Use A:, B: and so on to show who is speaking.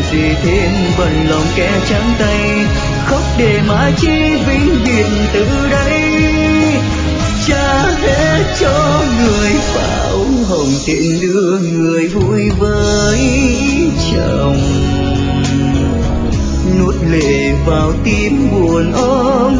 A: gì thêm bận lòng kẻ trắng tay, khóc để mà chi vĩnh biệt từ đây. Trả hết cho người pháo hồng tiện đưa người vui với chồng, nuốt lệ vào tim buồn ôm